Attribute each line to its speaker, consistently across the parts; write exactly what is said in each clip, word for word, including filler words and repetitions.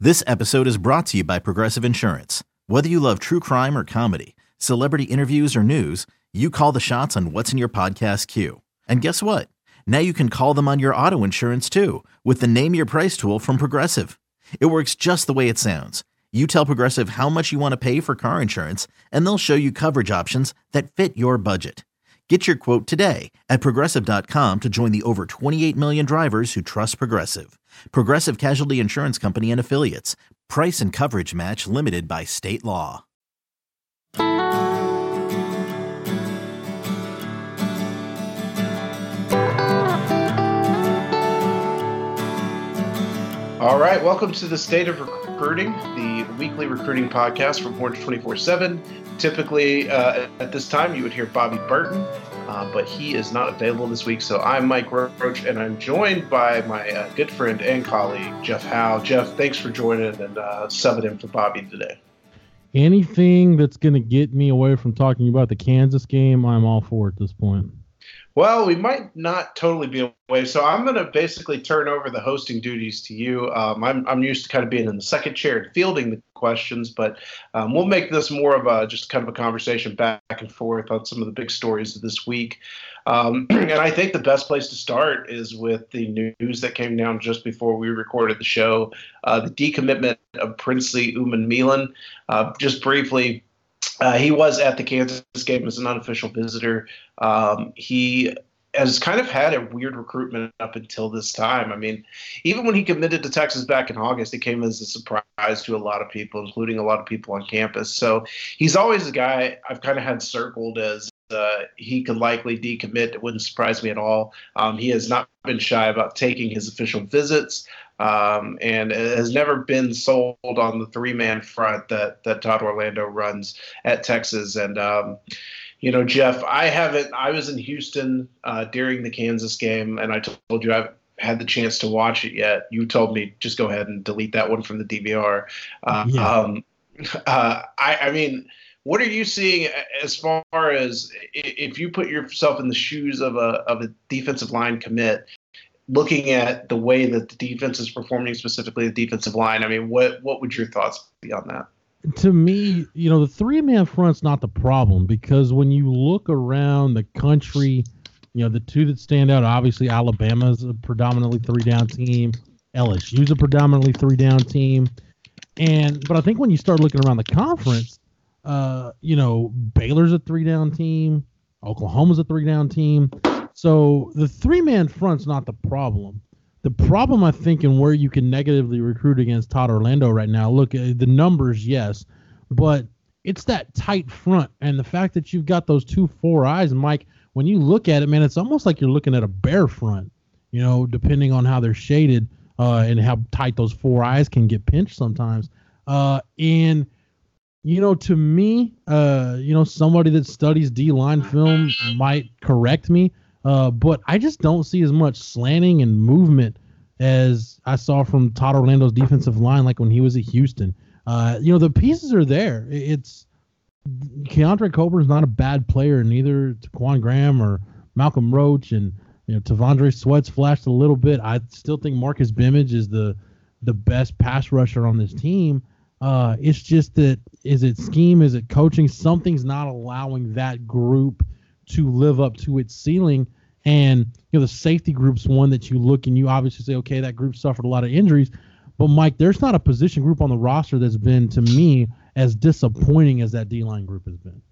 Speaker 1: This episode is brought to you by Progressive Insurance. Whether you love true crime or comedy, celebrity interviews or news, you call the shots on what's in your podcast queue. And guess what? Now you can call them on your auto insurance too with the Name Your Price tool from Progressive. It works just the way it sounds. You tell Progressive how much you want to pay for car insurance, and they'll show you coverage options that fit your budget. Get your quote today at Progressive dot com to join the over twenty-eight million drivers who trust Progressive. Progressive Casualty Insurance Company and Affiliates. Price and coverage match limited by state law.
Speaker 2: All right, welcome to the State of Recruiting, the weekly recruiting podcast from Horns twenty-four seven. Typically, uh, at this time, you would hear Bobby Burton, uh, but he is not available this week. So I'm Mike Roach, and I'm joined by my uh, good friend and colleague, Jeff Howe. Jeff, thanks for joining and uh, subbing in for Bobby today.
Speaker 3: Anything that's going to get me away from talking about the Kansas game, I'm all for at this point.
Speaker 2: Well, we might not totally be away, so I'm going to basically turn over the hosting duties to you. Um, I'm I'm used to kind of being in the second chair and fielding the questions, but um, we'll make this more of a just kind of a conversation back and forth on some of the big stories of this week. Um, and I think the best place to start is with the news that came down just before we recorded the show, uh, the decommitment of Princely Umanmielen. Uh, just briefly, Uh, he was at the Kansas game as an unofficial visitor. Um, he has kind of had a weird recruitment up until this time. I mean, even when he committed to Texas back in August, it came as a surprise to a lot of people, including a lot of people on campus. So he's always a guy I've kind of had circled as uh, he could likely decommit. It wouldn't surprise me at all. Um, he has not been shy about taking his official visits. Um, and has never been sold on the three-man front that, that Todd Orlando runs at Texas. And, um, you know, Jeff, I haven't – I was in Houston uh, during the Kansas game, and I told you I've had the chance to watch it yet. You told me just go ahead and delete that one from the D V R. Uh, yeah. um, uh, I, I mean – what are you seeing as far as if you put yourself in the shoes of a of a defensive line commit, looking at the way that the defense is performing, specifically the defensive line? I mean, what what would your thoughts be on that?
Speaker 3: To me, you know, the three-man front's not the problem, because when you look around the country, you know, the two that stand out, obviously Alabama's a predominantly three-down team. L S U's a predominantly three-down team. And but I think when you start looking around the conference, Uh, you know, Baylor's a three-down team. Oklahoma's a three-down team. So the three-man front's not the problem. The problem, I think, and where you can negatively recruit against Todd Orlando right now, look, uh, the numbers, yes, but it's that tight front. And the fact that you've got those two four eyes, Mike, when you look at it, man, it's almost like you're looking at a bear front, you know, depending on how they're shaded uh, and how tight those four eyes can get pinched sometimes. Uh, and You know, to me, uh, you know, somebody that studies D-line film might correct me, uh, but I just don't see as much slanting and movement as I saw from Todd Orlando's defensive line, like when he was at Houston. Uh, you know, the pieces are there. It's Keondre Coburn's not a bad player, neither Taquan Graham or Malcolm Roach, and you know, Tavondre Sweat's flashed a little bit. I still think Marcus Bimage is the the best pass rusher on this team. Uh, it's just that, is it scheme? Is it coaching? Something's not allowing that group to live up to its ceiling. And, you know, the safety group's one that you look and you obviously say, okay, that group suffered a lot of injuries. But, Mike, there's not a position group on the roster that's been, to me, as disappointing as that D-line group has been.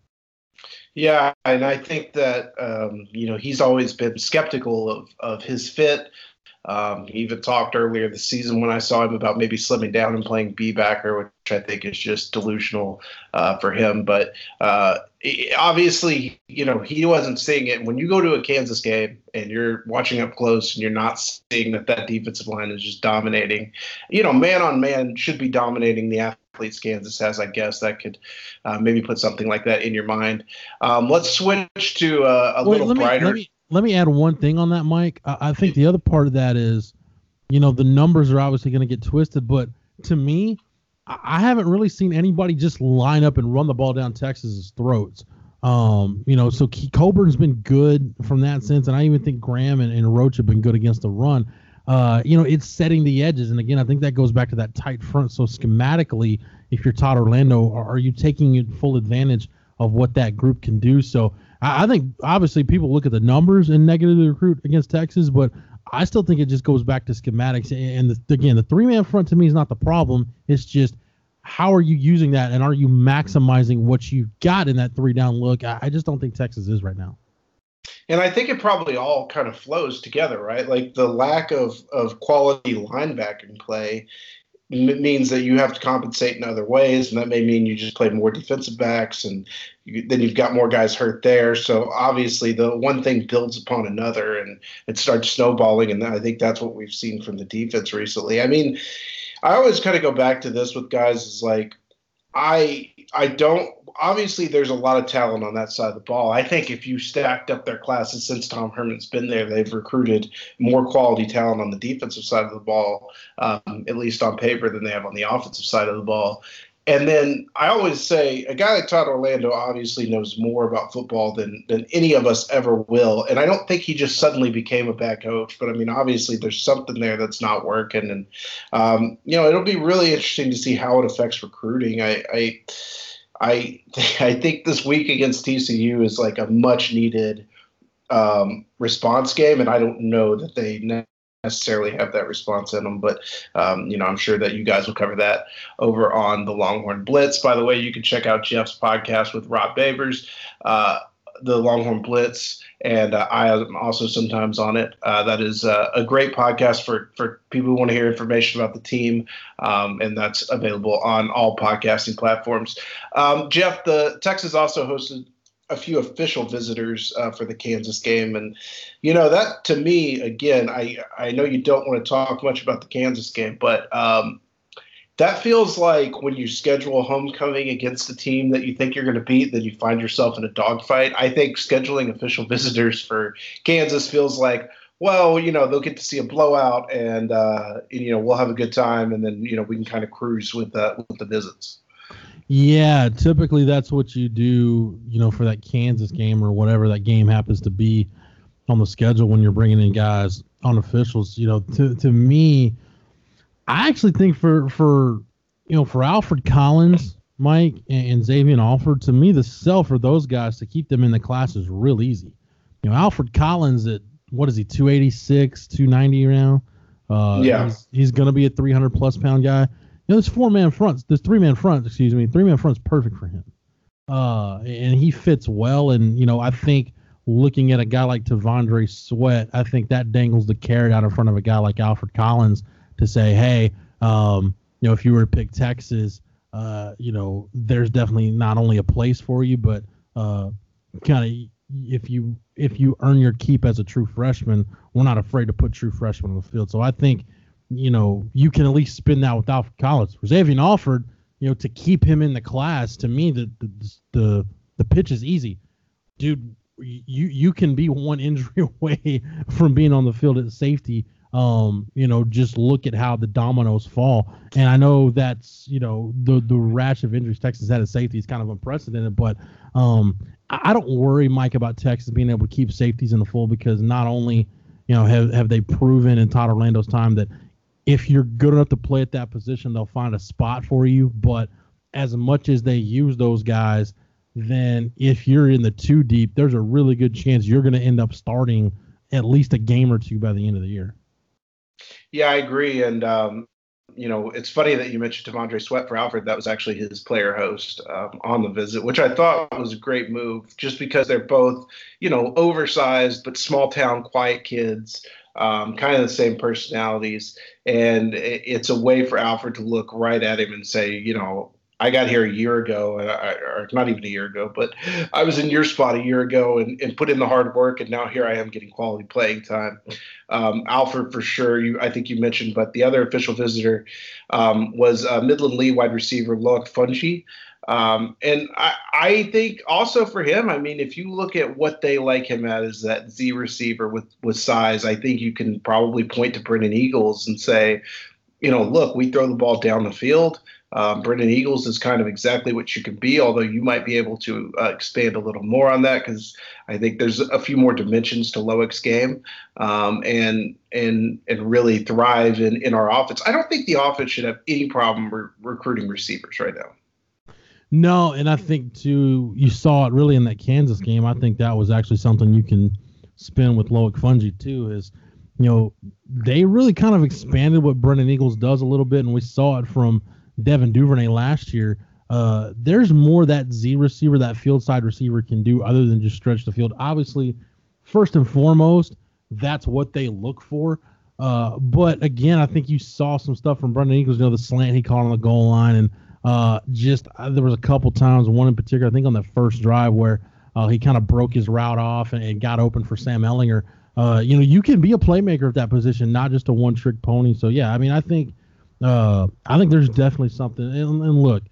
Speaker 2: Yeah, and I think that, um, you know, he's always been skeptical of, of his fit. Um, he even talked earlier this season when I saw him about maybe slimming down and playing B-backer, which I think is just delusional uh, for him. But uh, obviously, you know, he wasn't seeing it. When you go to a Kansas game and you're watching up close and you're not seeing that that defensive line is just dominating, you know, man on man should be dominating the athletes Kansas has. I guess that could uh, maybe put something like that in your mind. Um, let's switch to uh, a
Speaker 3: Wait,
Speaker 2: little
Speaker 3: let me,
Speaker 2: brighter.
Speaker 3: Let me, let me add one thing on that, Mike. I, I think the other part of that is, you know, the numbers are obviously going to get twisted, but to me, I haven't really seen anybody just line up and run the ball down Texas's throats. Um, you know, so Key Coburn's been good from that sense, and I even think Graham and, and Roach have been good against the run. uh, you know, it's setting the edges. And again, I think that goes back to that tight front. So schematically, if you're Todd Orlando, are, are you taking full advantage of what that group can do? So I, I think obviously people look at the numbers and negatively recruit against Texas, but I still think it just goes back to schematics. And the, again, the three-man front to me is not the problem. It's just how are you using that, and are you maximizing what you've got in that three-down look? I, I just don't think Texas is right now.
Speaker 2: And I think it probably all kind of flows together, right? Like the lack of, of quality linebacking play means that you have to compensate in other ways, and that may mean you just play more defensive backs, and you, then you've got more guys hurt there. So obviously the one thing builds upon another, and it starts snowballing, and I think that's what we've seen from the defense recently. I mean, I always kind of go back to this with guys is like, I I don't – obviously there's a lot of talent on that side of the ball. I think if you stacked up their classes since Tom Herman's been there, they've recruited more quality talent on the defensive side of the ball, um, at least on paper, than they have on the offensive side of the ball. And then I always say a guy like Todd Orlando obviously knows more about football than than any of us ever will. And I don't think he just suddenly became a bad coach. But, I mean, obviously there's something there that's not working. And, um, you know, it'll be really interesting to see how it affects recruiting. I I I, I think this week against T C U is like a much-needed um, response game, and I don't know that they necessarily have that response in them, but um, you know, I'm sure that you guys will cover that over on the Longhorn Blitz. By the way, you can check out Jeff's podcast with Rob Babers, uh, the Longhorn Blitz, and uh, I am also sometimes on it. Uh, that is uh, a great podcast for, for people who want to hear information about the team, um, and that's available on all podcasting platforms. Um, Jeff, the Texas also hosted a few official visitors uh, for the Kansas game. And, you know, that to me, again, I, I know you don't want to talk much about the Kansas game, but um, that feels like when you schedule a homecoming against a team that you think you're going to beat, then you find yourself in a dogfight. I think scheduling official visitors for Kansas feels like, well, you know, they'll get to see a blowout and, uh, and you know, we'll have a good time. And then, you know, we can kind of cruise with, uh, with the visits.
Speaker 3: Yeah, typically that's what you do, you know, for that Kansas game or whatever that game happens to be on the schedule when you're bringing in guys on officials. You know, to to me, I actually think for, for you know, for Alfred Collins, Mike, and, and Xavier Alford, to me, the sell for those guys to keep them in the class is real easy. You know, Alfred Collins at, what is he, two eighty-six, two ninety now? Uh,
Speaker 2: yeah.
Speaker 3: He's, he's going to be a three hundred plus pound guy. You know, this four-man front, this three-man front, excuse me, three-man front's perfect for him. Uh, and he fits well. And, you know, I think looking at a guy like T'Vondre Sweat, I think that dangles the carrot out in front of a guy like Alfred Collins to say, hey, um, you know, if you were to pick Texas, uh, you know, there's definitely not only a place for you, but uh, kind of if you if you earn your keep as a true freshman, we're not afraid to put true freshmen on the field. So I think, you know, you can at least spin that with Alfred Collins. For Xavier Alford, you know, to keep him in the class, to me, the the the, the pitch is easy. Dude, you you can be one injury away from being on the field at safety. Um, you know, just look at how the dominoes fall. And I know that's, you know, the the rash of injuries Texas had at safety is kind of unprecedented, but um, I, I don't worry, Mike, about Texas being able to keep safeties in the fold, because not only, you know, have, have they proven in Todd Orlando's time that if you're good enough to play at that position, they'll find a spot for you. But as much as they use those guys, then if you're in the two deep, there's a really good chance you're going to end up starting at least a game or two by the end of the year.
Speaker 2: Yeah, I agree. And, um, you know, it's funny that you mentioned T'Vondre Sweat for Alfred. That was actually his player host um, on the visit, which I thought was a great move just because they're both, you know, oversized but small town, quiet kids. Um, kind of the same personalities, and it, it's a way for Alfred to look right at him and say, you know, I got here a year ago, and I, or not even a year ago, but I was in your spot a year ago and, and put in the hard work, and now here I am getting quality playing time. Um, Alfred, for sure, you I think you mentioned, but the other official visitor um, was uh, Midland Lee wide receiver Loic Fouonji. Um, and I, I think also for him, I mean, if you look at what they like him at is that Z receiver with, with size, I think you can probably point to Brennan Eagles and say, you know, look, we throw the ball down the field. Um, Brennan Eagles is kind of exactly what you can be, although you might be able to uh, expand a little more on that because I think there's a few more dimensions to Loick's game um, and and and really thrive in, in our offense. I don't think the offense should have any problem re- recruiting receivers right now.
Speaker 3: No, and I think, too, you saw it really in that Kansas game. I think that was actually something you can spin with Loic Fouonji, too, is, you know, they really kind of expanded what Brennan Eagles does a little bit, and we saw it from Devin Duvernay last year. Uh, there's more that Z receiver, that field side receiver can do other than just stretch the field. Obviously, first and foremost, that's what they look for. Uh, but, again, I think you saw some stuff from Brennan Eagles, you know, the slant he caught on the goal line, and Uh, just uh, there was a couple times, one in particular, I think on the first drive where uh, he kind of broke his route off and, and got open for Sam Ehlinger. Uh, you know, you can be a playmaker at that position, not just a one-trick pony. So yeah, I mean, I think uh, I think there's definitely something. And, and look,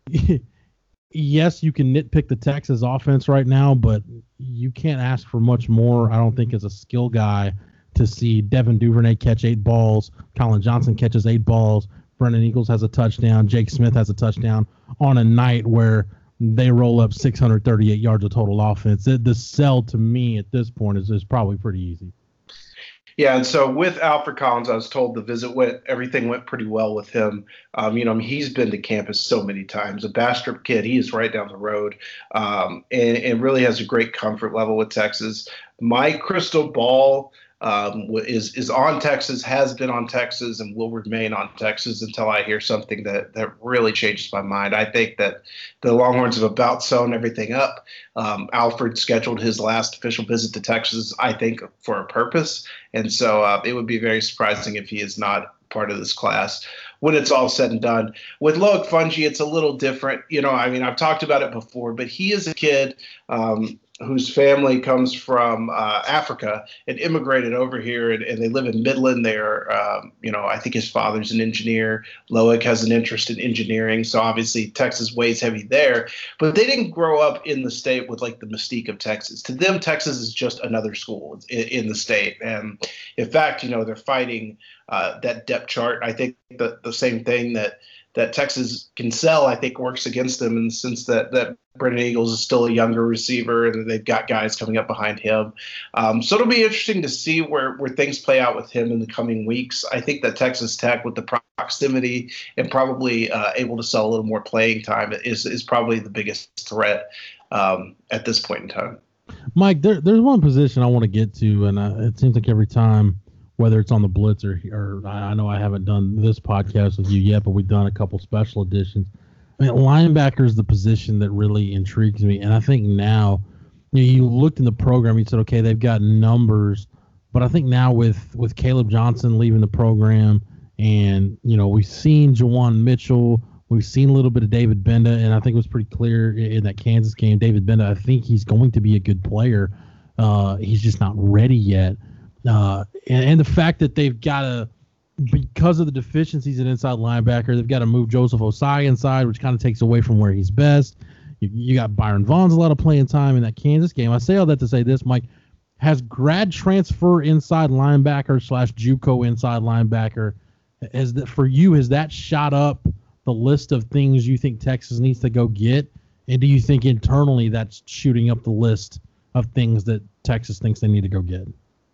Speaker 3: yes, you can nitpick the Texas offense right now, but you can't ask for much more. I don't think as a skill guy to see Devin Duvernay catch eight balls, Colin Johnson catches eight balls. Brennan Eagles has a touchdown. Jake Smith has a touchdown on a night where they roll up six hundred thirty-eight yards of total offense. The, the sell to me at this point is, is probably pretty easy.
Speaker 2: Yeah, and so with Alfred Collins, I was told the visit went, everything went pretty well with him. Um, you know, I mean, he's been to campus so many times. A Bastrop kid, he is right down the road, um, and, and really has a great comfort level with Texas. My crystal ball Um, is is on Texas, has been on Texas, and will remain on Texas until I hear something that, that really changes my mind. I think that the Longhorns have about sewn everything up. Um, Alfred scheduled his last official visit to Texas, I think, for a purpose, and so uh, it would be very surprising if he is not part of this class when it's all said and done. With Loic Fouonji, it's a little different. You know, I mean, I've talked about it before, but he is a kid um, whose family comes from uh, Africa and immigrated over here, and, and they live in Midland. They're, um, you know, I think his father's an engineer. Loic has an interest in engineering, so obviously Texas weighs heavy there. But they didn't grow up in the state with, like, the mystique of Texas. To them, Texas is just another school in, in the state. And, in fact, you know, they're fighting uh, that depth chart. I think the, the same thing that that Texas can sell, I think, works against them in the sense that, that Brennan Eagles is still a younger receiver and they've got guys coming up behind him. Um, so it'll be interesting to see where, where things play out with him in the coming weeks. I think that Texas Tech, with the proximity and probably uh, able to sell a little more playing time, is, is probably the biggest threat um, at this point in time.
Speaker 3: Mike, there, there's one position I want to get to, and uh, it seems like every time, whether it's on the Blitz or, or I know I haven't done this podcast with you yet, but we've done a couple special editions. I mean, linebacker is the position that really intrigues me. And I think now, you know, you looked in the program, you said, okay, they've got numbers. But I think now with, with Caleb Johnson leaving the program and, you know, we've seen Jawan Mitchell, we've seen a little bit of David Benda, and I think it was pretty clear in that Kansas game, David Benda, I think he's going to be a good player. Uh, he's just not ready yet. Uh, and, and the fact that they've got to, because of the deficiencies at inside linebacker, they've got to move Joseph Osai inside, which kind of takes away from where he's best. You, you got Byron Vaughn's a lot of playing time in that Kansas game. I say all that to say this, Mike. Has grad transfer inside linebacker slash JUCO inside linebacker, has that, for you, has that shot up the list of things you think Texas needs to go get? And do you think internally that's shooting up the list of things that Texas thinks they need to go get?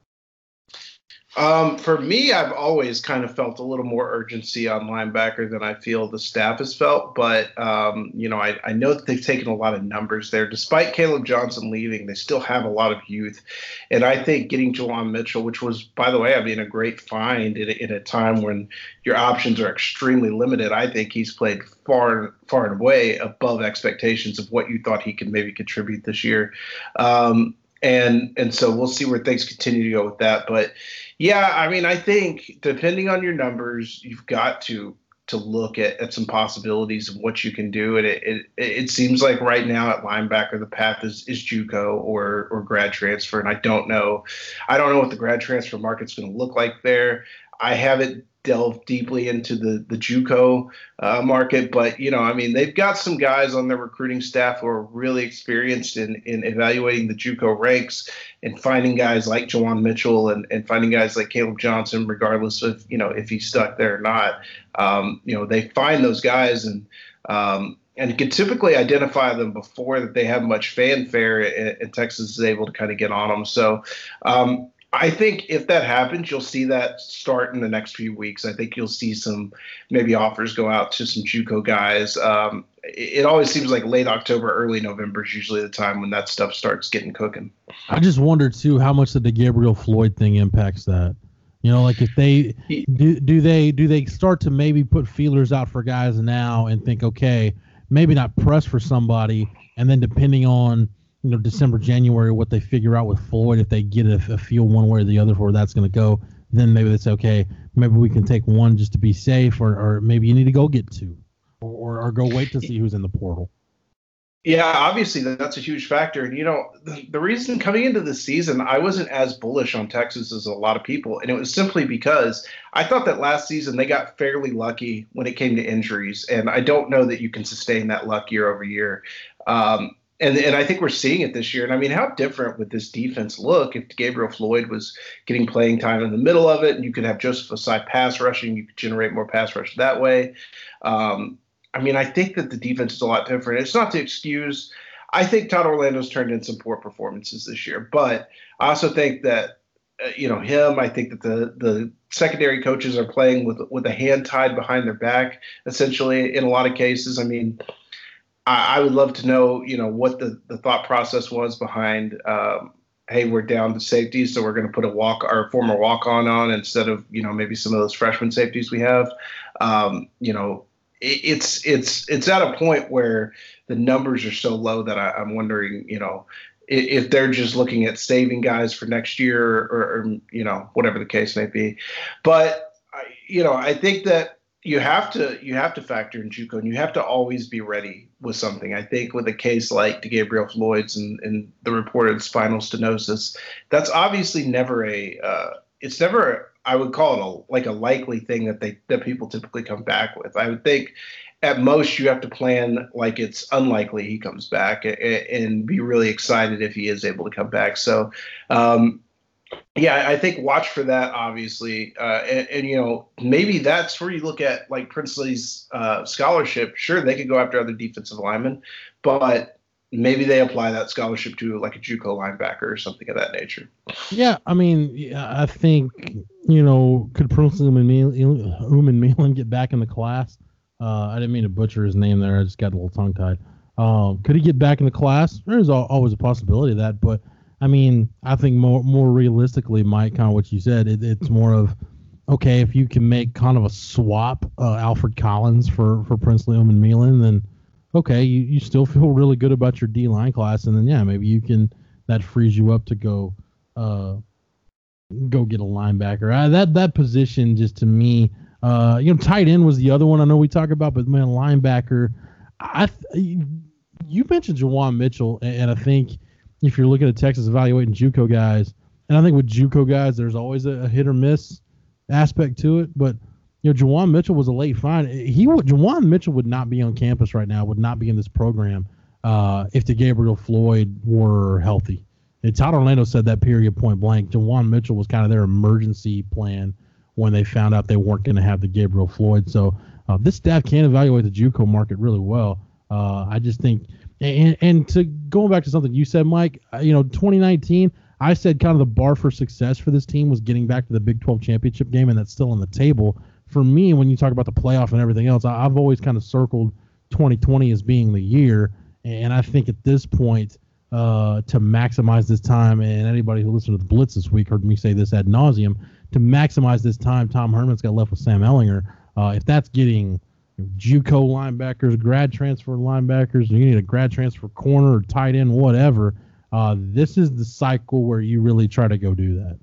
Speaker 2: Um, for me, I've always kind of felt a little more urgency on linebacker than I feel the staff has felt. But, um, you know, I, I know that they've taken a lot of numbers there. Despite Caleb Johnson leaving, they still have a lot of youth. And I think getting Jawan Mitchell, which was, by the way, I mean, a great find in, in a time when your options are extremely limited. I think he's played far, far and away above expectations of what you thought he could maybe contribute this year. Um, and and so we'll see where things continue to go with that. But, yeah, I mean, I think depending on your numbers, you've got to to look at, at some possibilities of what you can do. And it, it it seems like right now at linebacker, the path is, is JUCO or or grad transfer. And I don't know, I don't know what the grad transfer market's going to look like there. I haven't delve deeply into the the JUCO uh, market, but you know, I mean, they've got some guys on their recruiting staff who are really experienced in in evaluating the JUCO ranks and finding guys like Jawan Mitchell and and finding guys like Caleb Johnson, regardless of you know if he's stuck there or not. Um, you know, they find those guys and. Um, and can typically identify them before that they have much fanfare, and, and Texas is able to kind of get on them. So um, I think if that happens, you'll see that start in the next few weeks. I think you'll see some maybe offers go out to some JUCO guys. Um, it, it always seems like late October, early November is usually the time when that stuff starts getting cooking.
Speaker 3: I just wonder, too, how much the DeGabriel Floyd thing impacts that. You know, like if they do, do they do they start to maybe put feelers out for guys now and think, okay, maybe not press for somebody, and then depending on, you know, December, January, what they figure out with Floyd, if they get a, a feel one way or the other for where that's going to go, then maybe they say, okay, maybe we can take one just to be safe, or, or maybe you need to go get two, or, or, or go wait to see who's in the portal.
Speaker 2: Yeah, obviously that's a huge factor. And, you know, the, the reason coming into the season, I wasn't as bullish on Texas as a lot of people. And it was simply because I thought that last season they got fairly lucky when it came to injuries. And I don't know that you can sustain that luck year over year. Um, and, and I think we're seeing it this year. And I mean, how different would this defense look if Gabriel Floyd was getting playing time in the middle of it, and you could have Joseph Ossai pass rushing, you could generate more pass rush that way. Um, I mean, I think that the defense is a lot different. It's not to excuse. I think Todd Orlando's turned in some poor performances this year, but I also think that, uh, you know, him, I think that the the secondary coaches are playing with with a hand tied behind their back, essentially, in a lot of cases. I mean, I, I would love to know, you know, what the, the thought process was behind, um, hey, we're down to safety, so we're going to put a walk, our former walk-on on instead of, you know, maybe some of those freshman safeties we have. Um, you know, It's it's it's at a point where the numbers are so low that I, I'm wondering, you know, if, if they're just looking at saving guys for next year, or, or you know, whatever the case may be. But you know, I think that you have to you have to factor in JUCO, and you have to always be ready with something. I think with a case like DeGabriel Floyd's and, and the reported spinal stenosis, that's obviously never a uh, it's never. I would call it a, like a likely thing that they that people typically come back with. I would think at most you have to plan like it's unlikely he comes back, and, and be really excited if he is able to come back. So, um, yeah, I think watch for that, obviously. Uh, and, and, you know, maybe that's where you look at like Princely's uh, scholarship. Sure, they could go after other defensive linemen, but maybe they apply that scholarship to like a JUCO linebacker or something of that nature.
Speaker 3: Yeah, I mean, I think, you know, could Prince Uman-Milan get back in the class? Uh, I didn't mean to butcher his name there. I just got a little tongue-tied. Um, could he get back in the class? There's always a possibility of that. But, I mean, I think more more realistically, Mike, kind of what you said, it, it's more of, okay, if you can make kind of a swap, uh, Alfred Collins for, for Princely Uman-Milan, then okay, you, you still feel really good about your D-line class, and then, yeah, maybe you can – that frees you up to go uh, go get a linebacker. Uh, that that position just to me uh, – you know, tight end was the other one I know we talk about, but, man, linebacker – I you mentioned Jawan Mitchell, and, and I think if you're looking at Texas evaluating JUCO guys, and I think with JUCO guys there's always a, a hit-or-miss aspect to it, but – you know, Jawan Mitchell was a late find. He would, Jawan Mitchell would not be on campus right now, would not be in this program uh, if DeGabriel Floyd were healthy. And Todd Orlando said that period point blank. Jawan Mitchell was kind of their emergency plan when they found out they weren't going to have DeGabriel Floyd. So uh, this staff can evaluate the JUCO market really well. Uh, I just think, and, and to going back to something you said, Mike, you know, twenty nineteen, I said kind of the bar for success for this team was getting back to the Big twelve championship game, and that's still on the table. For me, when you talk about the playoff and everything else, I, I've always kind of circled twenty twenty as being the year. And I think at this point, uh, to maximize this time, and anybody who listened to the Blitz this week heard me say this ad nauseum, to maximize this time, Tom Herman's got left with Sam Ehlinger. Uh, if that's getting JUCO linebackers, grad transfer linebackers, you need a grad transfer corner or tight end, whatever, uh, this is the cycle where you really try to go do that.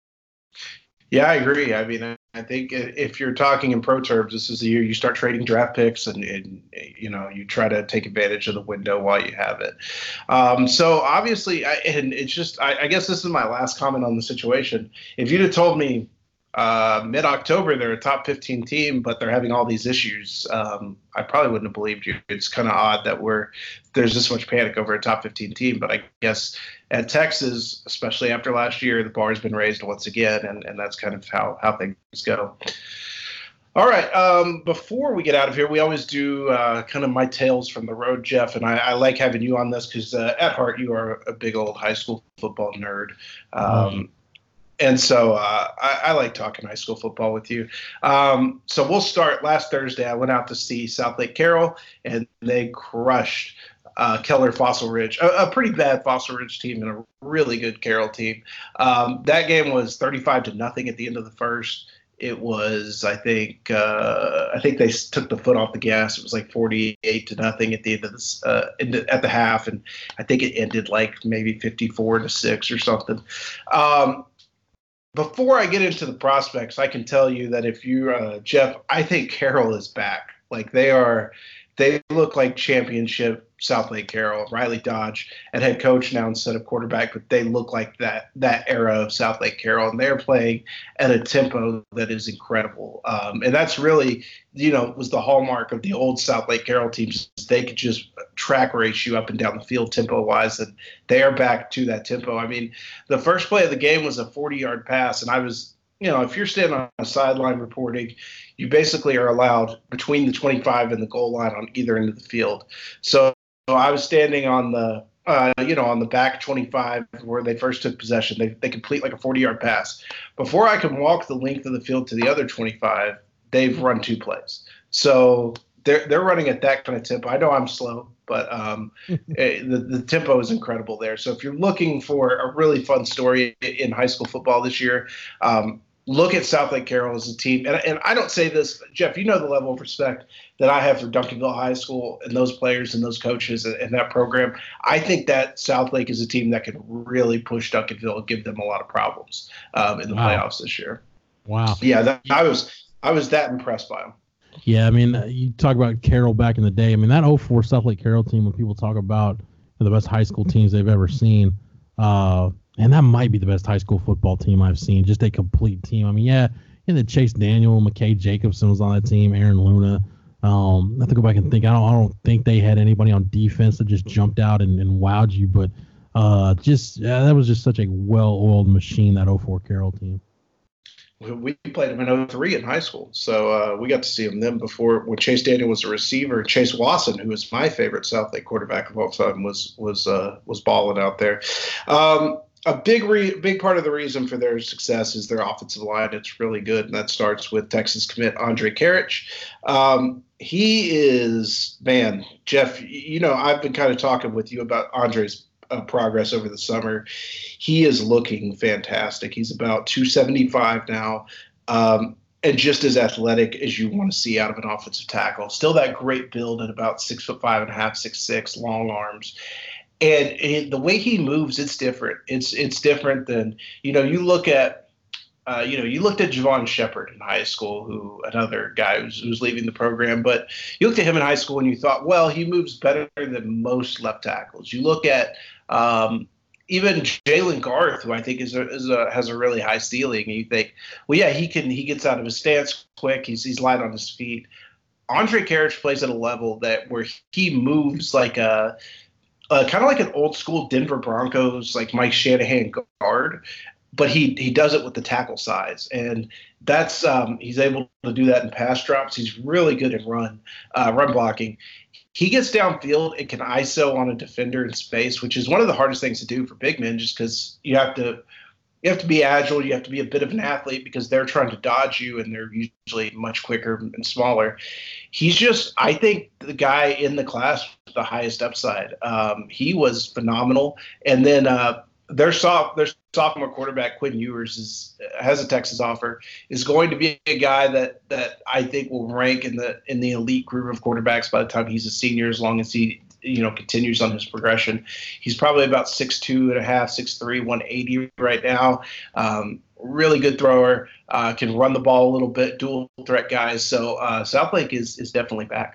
Speaker 2: Yeah, I agree. I mean, I think if you're talking in pro terms, this is the year you start trading draft picks, and, and you know, you try to take advantage of the window while you have it. Um, so obviously, I, and it's just, I, I guess this is my last comment on the situation. If you'd have told me uh, mid-October they're a top fifteen team, but they're having all these issues. Um, I probably wouldn't have believed you. It's kind of odd that we're there's this much panic over a top fifteen team, but I guess at Texas, especially after last year, the bar has been raised once again, and, and that's kind of how, how things go. All right. Um, before we get out of here, we always do uh, kind of my tales from the road, Jeff, and I, I like having you on this because uh, at heart you are a big old high school football nerd. Um, mm-hmm. And so uh, I, I like talking high school football with you. Um, so we'll start. Last Thursday, I went out to see South Lake Carroll, and they crushed uh, Keller Fossil Ridge, a, a pretty bad Fossil Ridge team and a really good Carroll team. Um, that game was thirty-five to nothing at the end of the first. It was, I think, uh, I think they took the foot off the gas. It was like forty-eight to nothing at the end of this, uh, at the half, and I think it ended like maybe fifty-four to six or something. Um, Before I get into the prospects, I can tell you that if you, uh, Jeff, I think Carroll is back. Like they are, they look like championship South Lake Carroll. Riley Dodge at head coach now instead of quarterback, but they look like that that era of South Lake Carroll, and they're playing at a tempo that is incredible. Um, and that's really, you know, was the hallmark of the old South Lake Carroll teams. They could just track race you up and down the field tempo-wise, and they are back to that tempo. I mean, the first play of the game was a forty-yard pass, and I was, you know, if you're standing on a sideline reporting, you basically are allowed between the twenty-five and the goal line on either end of the field. So I was standing on the, uh, you know, on the back twenty-five where they first took possession. They they complete like a forty-yard pass. Before I can walk the length of the field to the other twenty-five, they've run two plays. So they're they're running at that kind of tempo. I know I'm slow, but um, the the tempo is incredible there. So if you're looking for a really fun story in high school football this year, um, look at South Lake Carroll as a team. And, and I don't say this, Jeff, you know the level of respect that I have for Duncanville High School and those players and those coaches and, and that program. I think that South Lake is a team that can really push Duncanville and give them a lot of problems um, in the wow. playoffs this year.
Speaker 3: Wow.
Speaker 2: Yeah, that, I was I was that impressed by them.
Speaker 3: Yeah, I mean, you talk about Carroll back in the day. I mean, that oh four South Lake Carroll team, when people talk about the best high school teams they've ever seen, uh, and that might be the best high school football team I've seen, just a complete team. I mean, yeah, and then Chase Daniel, McKay Jacobson was on that team, Aaron Luna. Um, I have to go back and think. I don't, I don't think they had anybody on defense that just jumped out and, and wowed you, but uh, just yeah, that was just such a well-oiled machine, that oh four Carroll team.
Speaker 2: We played them in oh three in high school, so uh, we got to see them then before when Chase Daniel was a receiver. Chase Wasson, who was my favorite South Lake quarterback of all time, was was uh, was balling out there. Um, a big re- big part of the reason for their success is their offensive line. It's really good, and that starts with Texas commit Andre Karich. Um, he is, man, Jeff, you know, I've been kind of talking with you about Andre's Uh, progress over the summer. He is looking fantastic. He's about two seventy-five now, um, and just as athletic as you want to see out of an offensive tackle. Still that great build at about six foot five and a half, six six, long arms. And it, the way he moves, it's different. It's it's different than, you know, you look at Uh, you know, you looked at Javon Shepard in high school, who another guy who's, who's leaving the program, but you looked at him in high school and you thought, well, he moves better than most left tackles. You look at um, even Jalen Garth, who I think is a, is a, has a really high ceiling, and you think, well, yeah, he can he gets out of his stance quick. He's he's light on his feet. Andre Karich plays at a level that where he moves like a, a kind of like an old school Denver Broncos, like Mike Shanahan guard. But he he does it with the tackle size, and that's um, he's able to do that in pass drops. He's really good at run uh, run blocking. He gets downfield and can I S O on a defender in space, which is one of the hardest things to do for big men, just because you have to you have to be agile. You have to be a bit of an athlete because they're trying to dodge you, and they're usually much quicker and smaller. He's just, I think, the guy in the class with the highest upside. Um, he was phenomenal, and then. Uh, Their soft, their sophomore quarterback Quinn Ewers is has a Texas offer. Is going to be a guy that that I think will rank in the in the elite group of quarterbacks by the time he's a senior, as long as he you know continues on his progression. He's probably about six two and a half, six three, one eighty right now. Um, really good thrower, uh, can run the ball a little bit, dual threat guys. So uh, South Lake is is definitely back.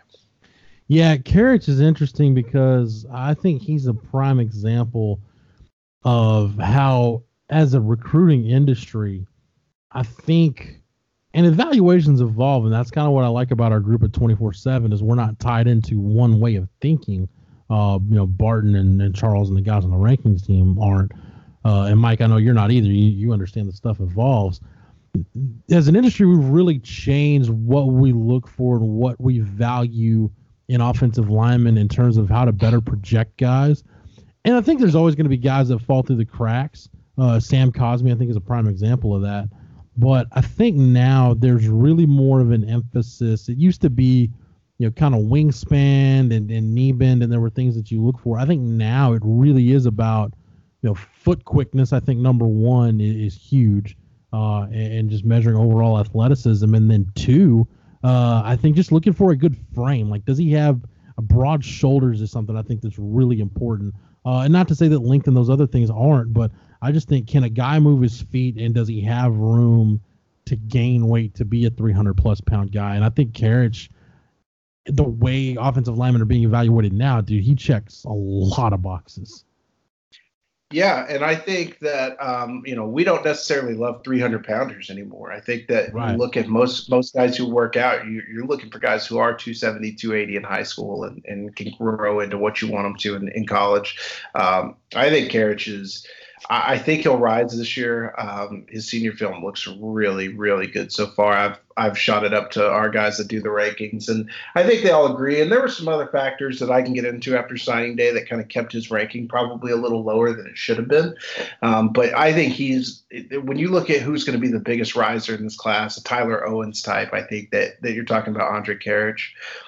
Speaker 3: Yeah, Karich is interesting because I think he's a prime example of how, as a recruiting industry, I think, and evaluations evolve, and that's kind of what I like about our group at twenty-four seven is we're not tied into one way of thinking. Uh, you know, Barton and, and Charles and the guys on the rankings team aren't. Uh, and Mike, I know you're not either. You, you understand that stuff evolves. As an industry, we've really changed what we look for and what we value in offensive linemen in terms of how to better project guys. And I think there's always going to be guys that fall through the cracks. Uh, Sam Cosmi, I think, is a prime example of that. But I think now there's really more of an emphasis. It used to be, you know, kind of wingspan and, and knee bend, and there were things that you look for. I think now it really is about, you know, foot quickness. I think number one is, is huge, uh, and, and just measuring overall athleticism. And then two, uh, I think just looking for a good frame. Like, does he have a broad shoulders is something I think that's really important. Uh, and not to say that length and those other things aren't, but I just think, can a guy move his feet, and does he have room to gain weight to be a three hundred plus pound guy? And I think Karich, the way offensive linemen are being evaluated now, dude, he checks a lot of boxes.
Speaker 2: Yeah, and I think that um, you know, we don't necessarily love three hundred pounders anymore. I think that right. You look at most most guys who work out, you, you're looking for guys who are two seventy, two eighty in high school and, and can grow into what you want them to in, in college. Um, I think Karich is – I think he'll rise this year. Um, his senior film looks really, really good so far. I've I've shot it up to our guys that do the rankings, and I think they all agree. And there were some other factors that I can get into after signing day that kind of kept his ranking probably a little lower than it should have been. Um, but I think he's – when you look at who's going to be the biggest riser in this class, a Tyler Owens type, I think that, that you're talking about Andre Karich.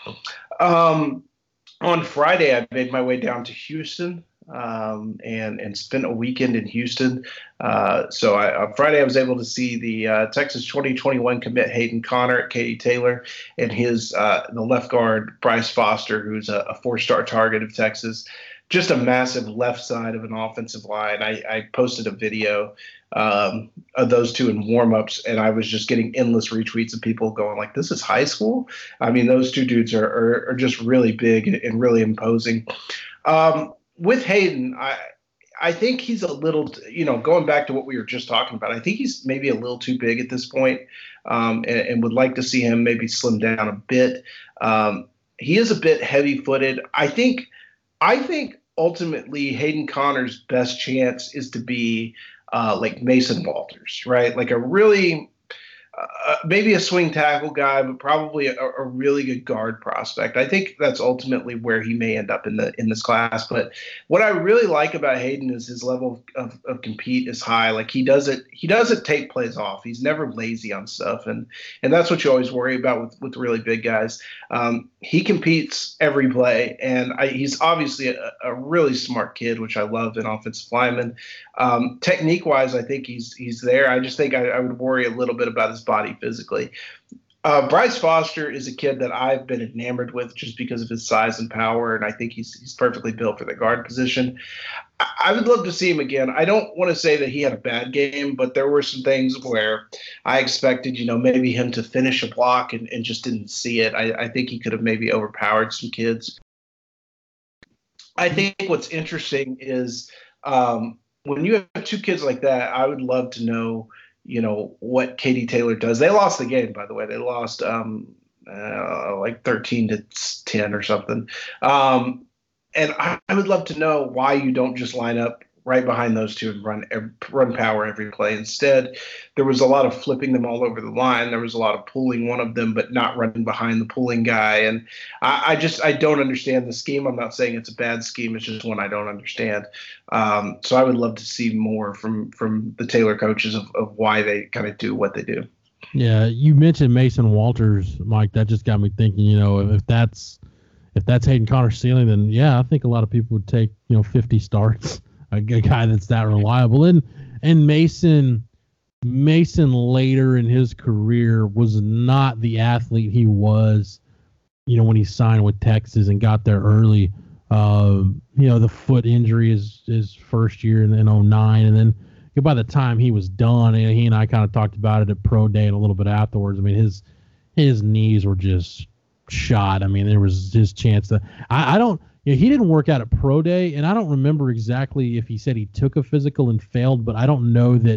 Speaker 2: Um, on Friday, I made my way down to Houston. Um, and and spent a weekend in Houston. Uh, so I, on Friday, I was able to see the uh, Texas twenty twenty-one commit Hayden Connor at Katy Taylor, and his uh, the left guard Bryce Foster, who's a, a four-star target of Texas. Just a massive left side of an offensive line. I, I posted a video um, of those two in warmups, and I was just getting endless retweets of people going like, "This is high school." I mean, those two dudes are are, are just really big and really imposing. Um, With Hayden, I I think he's a little, you know, going back to what we were just talking about, I think he's maybe a little too big at this point, um, and, and would like to see him maybe slim down a bit. Um, he is a bit heavy-footed. I think I think ultimately Hayden Connor's best chance is to be uh, like Mason Walters, right? Like a really – Uh, maybe a swing tackle guy, but probably a, a really good guard prospect. I think that's ultimately where he may end up in the in this class. But what I really like about Hayden is his level of, of compete is high. Like he doesn't he doesn't take plays off. He's never lazy on stuff, and and that's what you always worry about with with really big guys. Um, he competes every play, and I, he's obviously a, a really smart kid, which I love in offensive lineman. Um, technique wise, I think he's he's there. I just think I, I would worry a little bit about his body physically. Uh, Bryce Foster is a kid that I've been enamored with just because of his size and power, and I think he's he's perfectly built for the guard position. I, I would love to see him again. I don't want to say that he had a bad game, but there were some things where I expected, you know, maybe him to finish a block and, and just didn't see it. I, I think he could have maybe overpowered some kids. I think what's interesting is um, when you have two kids like that, I would love to know, you know, what Katy Taylor does. They lost the game, by the way. They lost um, uh, like thirteen to ten or something. Um, and I, I would love to know why you don't just line up right behind those two and run run power every play. Instead, there was a lot of flipping them all over the line. There was a lot of pulling one of them, but not running behind the pulling guy. And I, I just I don't understand the scheme. I'm not saying it's a bad scheme. It's just one I don't understand. Um, so I would love to see more from from the Taylor coaches of, of why they kind of do what they do.
Speaker 3: Yeah, you mentioned Mason Walters, Mike. That just got me thinking. You know, if that's if that's Hayden Connor's ceiling, then yeah, I think a lot of people would take, you know, fifty starts. A guy that's that reliable. And and Mason Mason later in his career was not the athlete he was, you know, when he signed with Texas and got there early. Um, you know, the foot injury is his first year in, in oh nine, and then by the time he was done, and he and I kind of talked about it at Pro Day and a little bit afterwards. I mean, his his knees were just shot. I mean, there was his chance to I, I don't Yeah, he didn't work out at Pro Day, and I don't remember exactly if he said he took a physical and failed, but I don't know that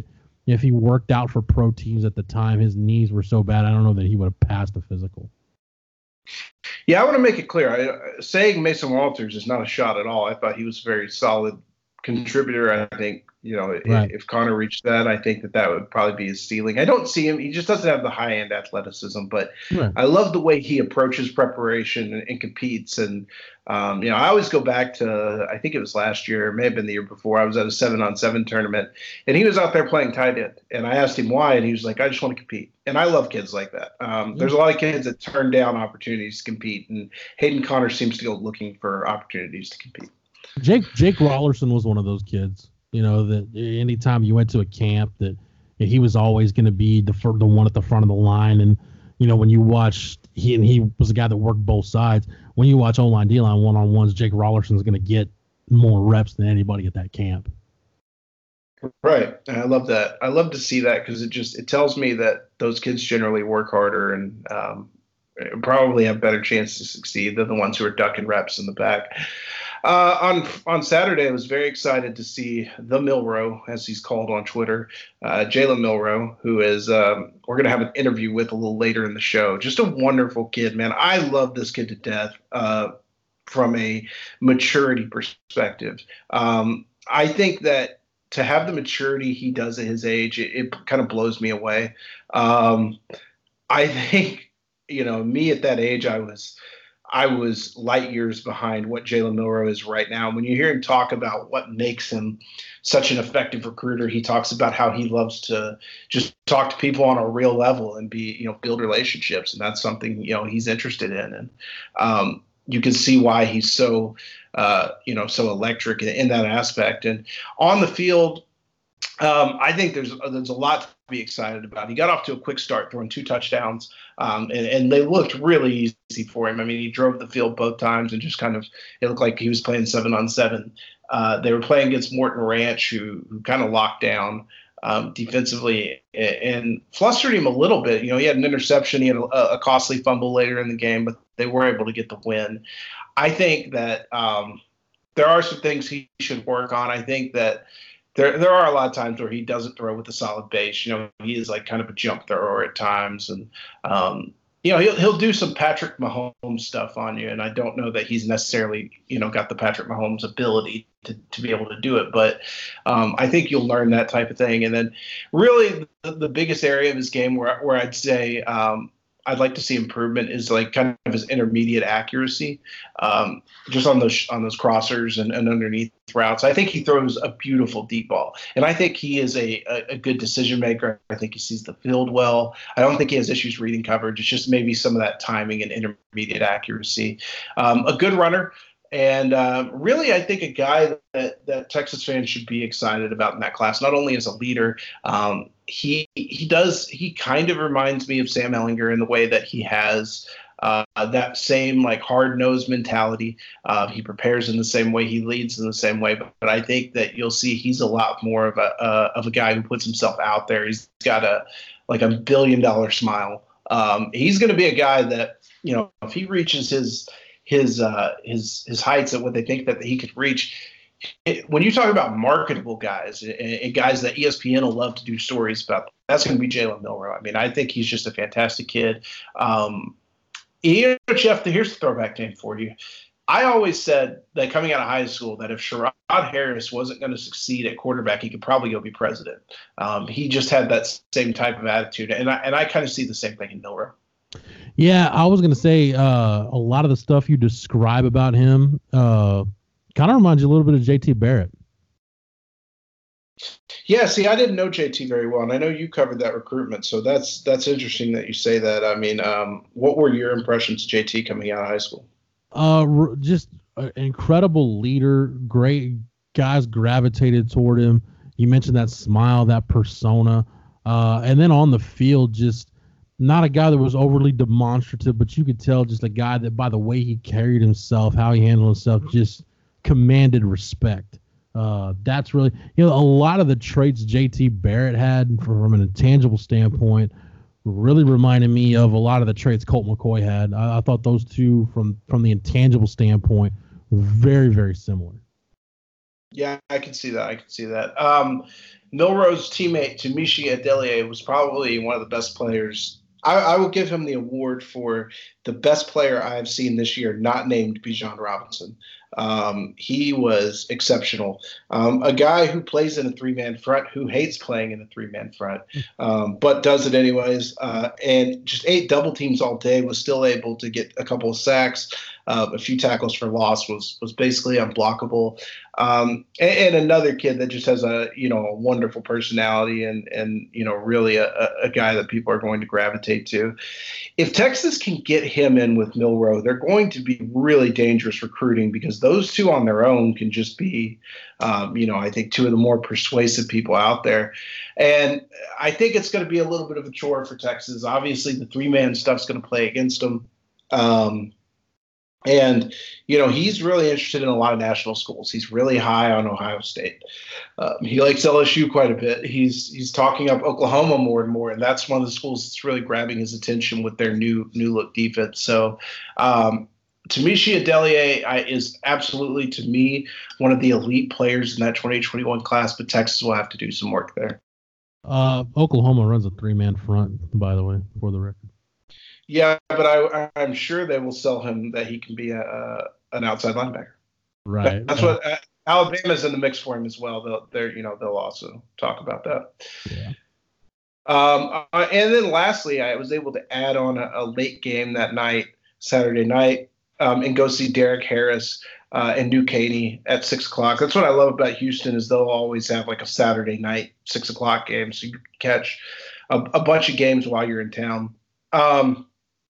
Speaker 3: if he worked out for pro teams at the time, his knees were so bad, I don't know that he would have passed the physical.
Speaker 2: Yeah, I want to make it clear. I, saying Mason Walters is not a shot at all. I thought he was a very solid contributor. I think, you know, right. if, if Connor reached that, I think that that would probably be his ceiling. I don't see him. He just doesn't have the high-end athleticism, but right. I love the way he approaches preparation and, and competes. And, um, you know, I always go back to, I think it was last year, it may have been the year before, I was at a seven-on-seven tournament, and he was out there playing tight end. And I asked him why, and he was like, I just want to compete. And I love kids like that. Um, there's a lot of kids that turn down opportunities to compete, and Hayden Connor seems to go looking for opportunities to compete.
Speaker 3: Jake Jake Rollerson was one of those kids, you know, that anytime you went to a camp that he was always going to be the the one at the front of the line. And, you know, when you watch, he and he was a guy that worked both sides. When you watch O-line, D-line one-on-ones, Jake Rollerson's going to get more reps than anybody at that camp.
Speaker 2: Right. And I love that. I love to see that because it just it tells me that those kids generally work harder and um, probably have better chance to succeed than the ones who are ducking reps in the back. Uh, on on Saturday, I was very excited to see the Milroe, as he's called on Twitter, uh, Jalen Milroe, who is um, we're going to have an interview with a little later in the show. Just a wonderful kid, man. I love this kid to death uh, from a maturity perspective. Um, I think that to have the maturity he does at his age, it, it kind of blows me away. Um, I think, you know, me at that age, I was – I was light years behind what Jalen Milroe is right now. When you hear him talk about what makes him such an effective recruiter, he talks about how he loves to just talk to people on a real level and be, you know, build relationships. And that's something, you know, he's interested in. And um, you can see why he's so, uh, you know, so electric in, in that aspect. And on the field, um, I think there's there's a lot to be excited about. He got off to a quick start, throwing two touchdowns, um, and, and they looked really easy for him. I mean, he drove the field both times and just kind of – it looked like he was playing seven on seven. Uh, they were playing against Morton Ranch, who, who kind of locked down um, defensively and, and flustered him a little bit. You know, he had an interception. He had a, a costly fumble later in the game, but they were able to get the win. I think that um, there are some things he should work on. I think that – There there are a lot of times where he doesn't throw with a solid base. You know, he is like kind of a jump thrower at times. And, um, you know, he'll, he'll do some Patrick Mahomes stuff on you. And I don't know that he's necessarily, you know, got the Patrick Mahomes ability to, to be able to do it. But um, I think you'll learn that type of thing. And then really the, the biggest area of his game where, where I'd say um, I'd like to see improvement is like kind of his intermediate accuracy, um, just on those on those crossers and, and underneath routes. I think he throws a beautiful deep ball, and I think he is a, a, a good decision maker. I think he sees the field well. I don't think he has issues reading coverage. It's just maybe some of that timing and intermediate accuracy. Um, a good runner. And uh, really, I think a guy that, that Texas fans should be excited about in that class, not only as a leader, um, he he does he kind of reminds me of Sam Ehlinger in the way that he has uh, that same like hard-nosed mentality. Uh, he prepares in the same way, he leads in the same way. But, but I think that you'll see he's a lot more of a uh, of a guy who puts himself out there. He's got a like a billion dollar smile. Um, he's going to be a guy that, you know, if he reaches his his uh, his his heights at what they think that he could reach. It, when you talk about marketable guys and, and guys that E S P N will love to do stories about, that's going to be Jalen Milroe. I mean, I think he's just a fantastic kid. Um, you know, Jeff, here's the throwback name for you. I always said that coming out of high school that if Sherrod Harris wasn't going to succeed at quarterback, he could probably go be president. Um, he just had that same type of attitude, and I and I kind of see the same thing in Milroe.
Speaker 3: Yeah, I was going to say uh, a lot of the stuff you describe about him uh, kind of reminds you a little bit of J T Barrett.
Speaker 2: Yeah, see, I didn't know J T very well, and I know you covered that recruitment, so that's that's interesting that you say that. I mean, um, what were your impressions of J T coming out of high school?
Speaker 3: Uh, just an incredible leader. Great guys gravitated toward him. You mentioned that smile, that persona, uh, and then on the field, just not a guy that was overly demonstrative, but you could tell just a guy that by the way he carried himself, how he handled himself, just commanded respect. Uh, that's really, you know, a lot of the traits J T Barrett had from an intangible standpoint really reminded me of a lot of the traits Colt McCoy had. I, I thought those two from, from the intangible standpoint were very, very similar.
Speaker 2: Yeah, I can see that. I can see that. Um, Milroe's teammate, Tumishi Adelie, was probably one of the best players. I, I will give him the award for the best player I've seen this year, not named Bijan Robinson. Um, he was exceptional. Um, a guy who plays in a three-man front, who hates playing in a three-man front, um, but does it anyways, uh, and just ate double teams all day, was still able to get a couple of sacks, uh, a few tackles for loss, was was basically unblockable. Um, and, and another kid that just has a you know a wonderful personality and and you know really a, a guy that people are going to gravitate to. If Texas can get him in with Milroe, they're going to be really dangerous recruiting because those two on their own can just be, um, you know, I think two of the more persuasive people out there. And I think it's going to be a little bit of a chore for Texas. Obviously, the three-man stuff's going to play against them. Um, And, you know, he's really interested in a lot of national schools. He's really high on Ohio State. Um, he likes L S U quite a bit. He's he's talking up Oklahoma more and more, and that's one of the schools that's really grabbing his attention with their new new look defense. So, um, Tumishi Adelie is absolutely, to me, one of the elite players in that twenty twenty-one class, but Texas will have to do some work there.
Speaker 3: Uh, Oklahoma runs a three-man front, by the way, for the record.
Speaker 2: Yeah, but I, I'm sure they will sell him that he can be a, a an outside linebacker.
Speaker 3: Right.
Speaker 2: That's what uh, Alabama's in the mix for him as well. They'll they're you know they'll also talk about that.
Speaker 3: Yeah.
Speaker 2: Um, uh, and then lastly, I was able to add on a, a late game that night, Saturday night, um, and go see Derek Harris uh, and New Caney at six o'clock. That's what I love about Houston is they'll always have like a Saturday night six o'clock game, so you can catch a, a bunch of games while you're in town. Um,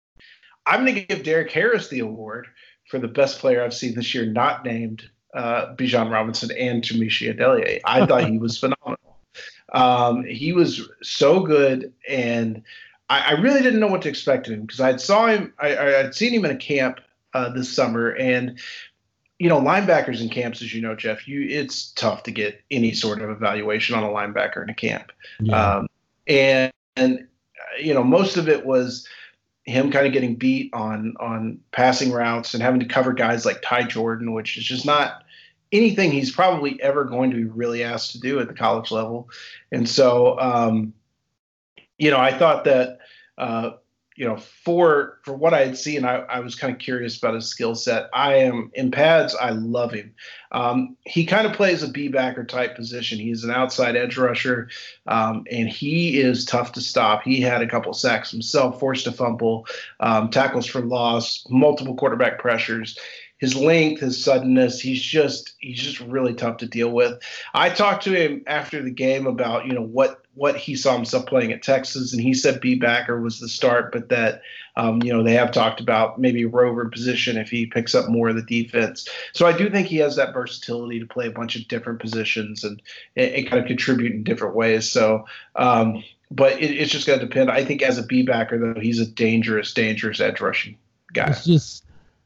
Speaker 2: I'm going to give Derek Harris the award for the best player I've seen this year, not named uh, Bijan Robinson and Tumishi Adelie. I thought he was phenomenal. Um, he was so good, and I, I really didn't know what to expect of him because I saw him. I, I'd seen him in a camp uh, this summer, and you know, linebackers in camps, as you know, Jeff, you it's tough to get any sort of evaluation on a linebacker in a camp, yeah. um, and and you know, most of it was him kind of getting beat on on passing routes and having to cover guys like Ty Jordan, which is just not anything he's probably ever going to be really asked to do at the college level. And so, um, you know, I thought that, uh, you know, for for what I had seen, I, I was kind of curious about his skill set. I am in pads. I love him. Um, he kind of plays a B-backer type position. He's an outside edge rusher, um, and he is tough to stop. He had a couple sacks himself, forced a fumble, um, tackles for loss, multiple quarterback pressures. His length, his suddenness, he's just he's just really tough to deal with. I talked to him after the game about, you know, what what he saw himself playing at Texas, and he said B-backer was the start, but that, um, you know, they have talked about maybe a rover position if he picks up more of the defense. So I do think he has that versatility to play a bunch of different positions and, and kind of contribute in different ways. So, um, but it, it's just going to depend. I think as a B-backer, though, he's a dangerous, dangerous edge rushing guy.
Speaker 3: It's just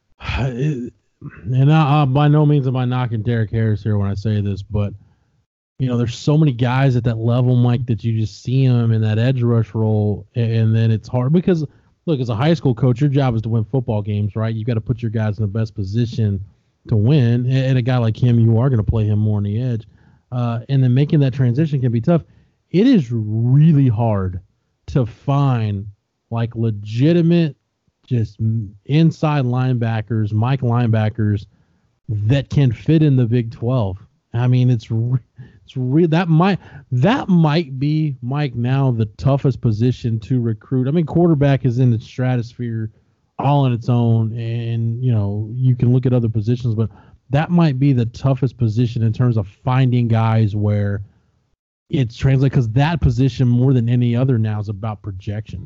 Speaker 3: it, – and I, I, by no means am I knocking Derek Harris here when I say this, but, you know, there's so many guys at that level, Mike, that you just see them in that edge rush role, and then it's hard because, look, as a high school coach, your job is to win football games, right? You got to put your guys in the best position to win, and a guy like him, you are going to play him more on the edge, uh, and then making that transition can be tough. It is really hard to find, like, legitimate just inside linebackers, Mike linebackers that can fit in the Big twelve. I mean, it's re- it's real. That might that might be, Mike, now the toughest position to recruit. I mean, quarterback is in the stratosphere all on its own, and you know you can look at other positions, but that might be the toughest position in terms of finding guys where it's translated, because that position more than any other now is about projection.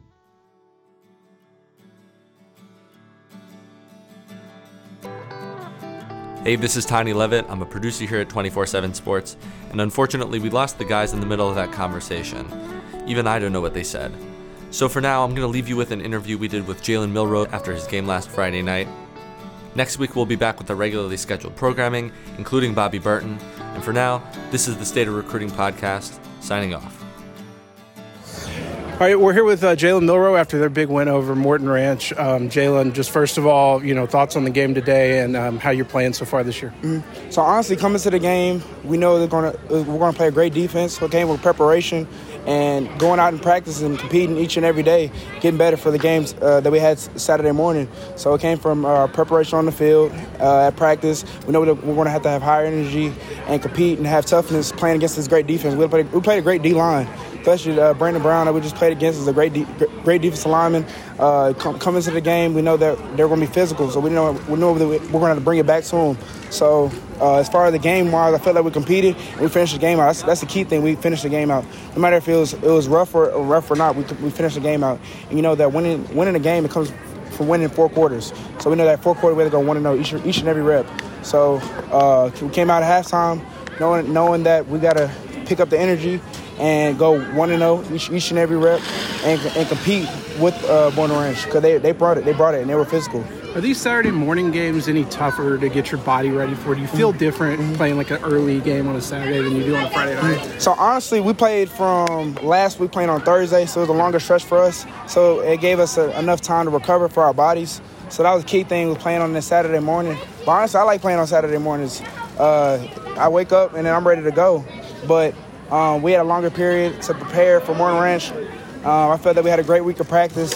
Speaker 4: Hey, this is Tiny Levitt. I'm a producer here at twenty-four seven Sports, and unfortunately we lost the guys in the middle of that conversation. Even I don't know what they said. So for now, I'm going to leave you with an interview we did with Jalen Milroe after his game last Friday night. Next week we'll be back with our regularly scheduled programming, including Bobby Burton. And for now, this is the State of Recruiting Podcast, signing off.
Speaker 5: All right, we're here with uh, Jalen Milroe after their big win over Morton Ranch. Um, Jalen, just first of all, you know, thoughts on the game today and um, how you're playing so far this year.
Speaker 6: Mm-hmm. So honestly, coming to the game, we know they're gonna we're gonna play a great defense. We came with preparation and going out and practice and competing each and every day, getting better for the games uh, that we had Saturday morning. So it came from uh, preparation on the field, uh, at practice. We know that we're going to have to have higher energy and compete and have toughness playing against this great defense. We played, we played a great D-line, especially uh, Brandon Brown that we just played against is a great de- great defensive lineman. Uh, come, coming into the game, we know that they're going to be physical, so we know we know that we're going to have to bring it back to them. So uh, as far as the game-wise, I felt like we competed and we finished the game out. That's, that's the key thing. We finished the game out. No matter if it was it was rough or, or rough or not, we we finished the game out. And you know that winning winning a game, it comes from winning four quarters. So we know that four quarters, we're going to go one and zero each each and every rep. So uh, we came out at halftime knowing knowing that we got to pick up the energy and go one and zero each, each and every rep, and, and compete with uh, Morton Ranch because they they brought it, they brought it, and they were physical.
Speaker 5: Are these Saturday morning games any tougher to get your body ready for? Do you feel mm-hmm. different mm-hmm. playing like an early game on a Saturday than you do on a Friday night?
Speaker 6: Mm-hmm. So honestly, we played from last week playing on Thursday, so it was a longer stretch for us. So it gave us a, enough time to recover for our bodies. So that was the key thing with playing on this Saturday morning. But honestly, I like playing on Saturday mornings. Uh, I wake up and then I'm ready to go. But Um, we had a longer period to prepare for Morton Ranch. Um, I felt that we had a great week of practice,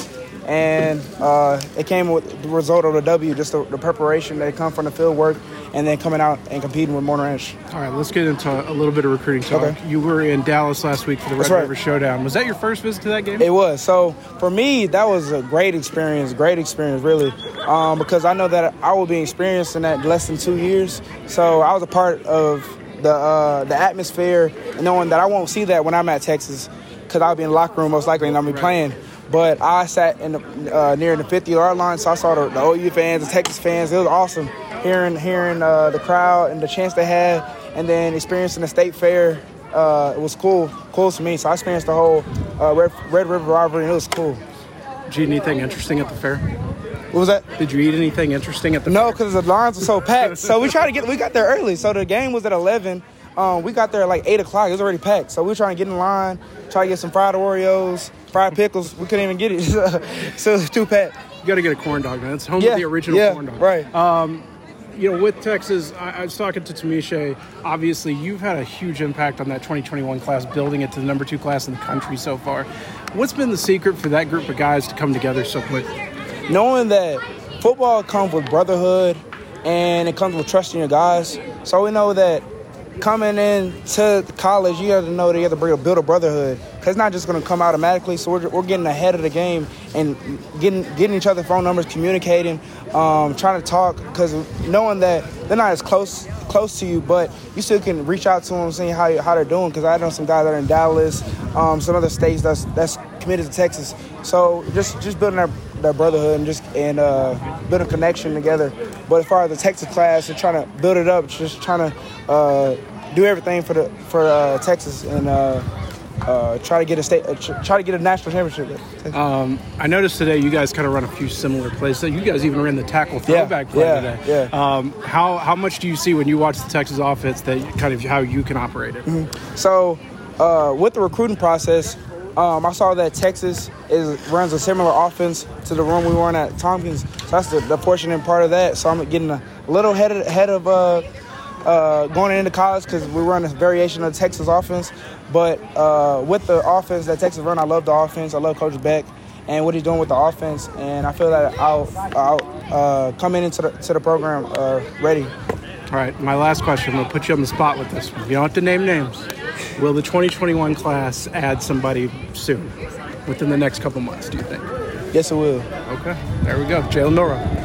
Speaker 6: and uh, it came with the result of the W, just the, the preparation that come from the field work, and then coming out and competing with Morton Ranch.
Speaker 5: All right, let's get into a little bit of recruiting talk. Okay. You were in Dallas last week for the Red
Speaker 6: That's right.
Speaker 5: River Showdown. Was that your first visit to that game?
Speaker 6: It was. So for me, that was a great experience, great experience, really, um, because I know that I will be experiencing that less than two years. So I was a part of the uh, the atmosphere, and knowing that I won't see that when I'm at Texas because I'll be in the locker room most likely and I'll be right. playing. But I sat in the, uh, near the fifty-yard line, so I saw the, the O U fans, the Texas fans. It was awesome hearing hearing uh, the crowd and the chance they had, and then experiencing the state fair. Uh, it was cool, cool to me. So I experienced the whole uh, Red, Red River rivalry, and it was cool.
Speaker 5: Did you eat anything interesting at the fair?
Speaker 6: What was that?
Speaker 5: Did you eat anything interesting at the
Speaker 6: No,
Speaker 5: fair?
Speaker 6: because the lines were so packed. So we tried to get, we got there early. So the game was at eleven. Um, we got there at like eight o'clock. It was already packed. So we were trying to get in line, try to get some fried Oreos, fried pickles. We couldn't even get it. So it was too packed.
Speaker 5: You got to get a corn dog, man. It's home
Speaker 6: yeah,
Speaker 5: of the original
Speaker 6: yeah,
Speaker 5: corn dog.
Speaker 6: Right.
Speaker 5: Um, you know, with Texas, I, I was talking to Tamisha. Obviously, you've had a huge impact on that twenty twenty-one class, building it to the number two class in the country so far. What's been the secret for that group of guys to come together so quick?
Speaker 6: Knowing that football comes with brotherhood and it comes with trusting your guys. So we know that coming into college, you have to know that you have to build a brotherhood because it's not just going to come automatically. So we're, we're getting ahead of the game and getting getting each other's phone numbers, communicating, um, trying to talk, because knowing that they're not as close close to you, but you still can reach out to them, seeing how how they're doing. Because I know some guys that are in Dallas, um, some other states that's that's committed to Texas. So just just building that, that brotherhood and just and uh, building a connection together. But as far as the Texas class and trying to build it up, just trying to uh, do everything for the for uh, Texas and uh, uh, try to get a state, uh, try to get a national championship.
Speaker 5: Um, I noticed today you guys kind of run a few similar plays. So you guys even ran the tackle throwback
Speaker 6: yeah,
Speaker 5: play
Speaker 6: yeah,
Speaker 5: today.
Speaker 6: Yeah.
Speaker 5: Um, how how much do you see when you watch the Texas offense that kind of how you can operate it?
Speaker 6: Mm-hmm. So uh, with the recruiting process, um, I saw that Texas is runs a similar offense to the one we run at Tompkins. So that's the, the fortunate part of that. So I'm getting a little head of, head of uh, uh, going into college because we run a variation of the Texas offense. But uh, with the offense that Texas run, I love the offense. I love Coach Beck and what he's doing with the offense. And I feel that I'll, I'll uh, come in into the, to the program uh, ready.
Speaker 5: All right, my last question. I'm going to put you on the spot with this one. You don't have to name names. Will the twenty twenty-one class add somebody soon, within the next couple months, do you think?
Speaker 6: Yes, it will.
Speaker 5: Okay, there we go. Jalen Milroe.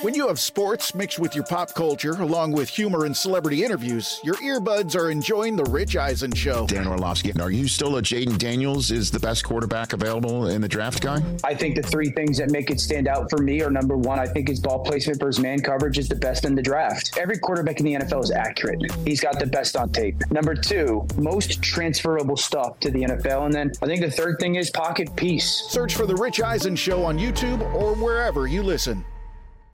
Speaker 7: When you have sports mixed with your pop culture, along with humor and celebrity interviews, your earbuds are enjoying The Rich Eisen Show.
Speaker 8: Dan Orlovsky, are you still a Jaden Daniels is the best quarterback available in the draft guy?
Speaker 9: I think the three things that make it stand out for me are, number one, I think his ball placement versus man coverage is the best in the draft. Every quarterback in the N F L is accurate. He's got the best on tape. Number two, most transferable stuff to the N F L. And then I think the third thing is pocket peace.
Speaker 7: Search for The Rich Eisen Show on YouTube or wherever you listen.